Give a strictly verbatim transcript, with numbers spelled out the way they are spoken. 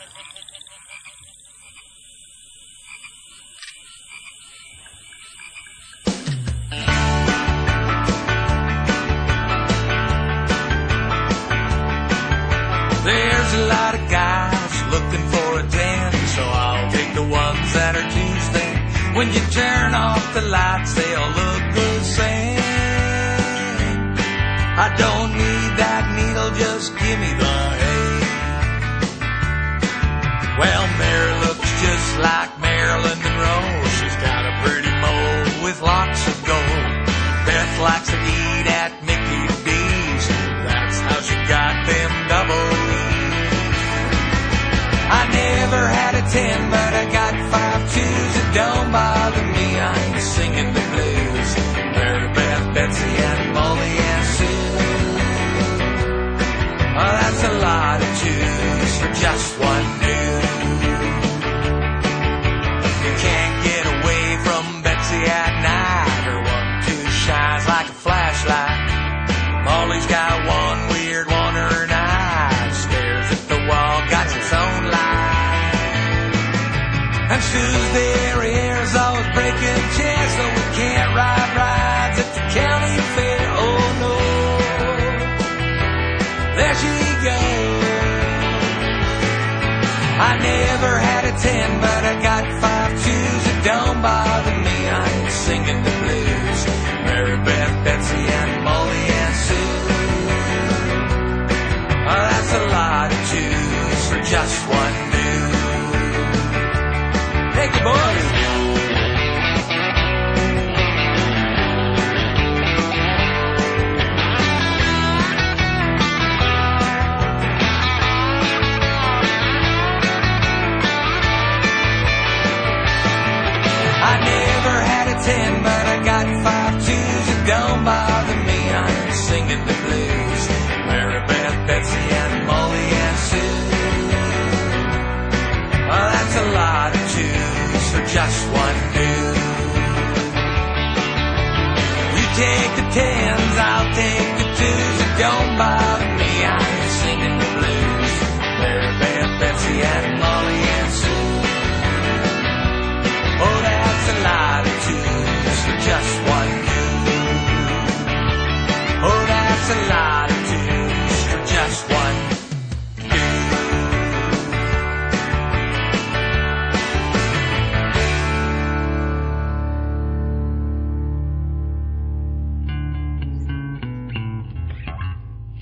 There's a lot of guys looking for a ten, so I'll take the ones that are too thin. When you turn off the lights, they'll look the same. I don't need that needle, just give me the hay. Well, Mary looks just like Marilyn Monroe. She's got a pretty mole with lots of gold. Beth likes to eat at Mickey D's. That's how she got them double E's. I never had a ten, but I got five twos. It don't bother me, I ain't singing the blues. Mary Beth, Betsy, and Molly and Sue. Oh, that's a lot of twos for just one dude. You can't get away from Betsy at night. Her one two shines like a flashlight. Molly's got one weird one, her eye stares at the wall, got its own light. And Sue's derriere's always breaking chairs, so we can't ride rides at the county fair. Oh no, there she goes. I never had a ten, but I got five twos. It don't bother me, I ain't singing the blues. Mary Beth, Betsy, and Molly and Sue. Oh, that's a lot of twos for just one dude. Thank you, boys. I never had a ten, but I got five twos. It don't bother me, I ain't singing the blues. Mary Beth, Betsy, and Molly and Sue. Oh, that's a lot of twos for just one dude. You take the tens, I'll take the twos. It don't bother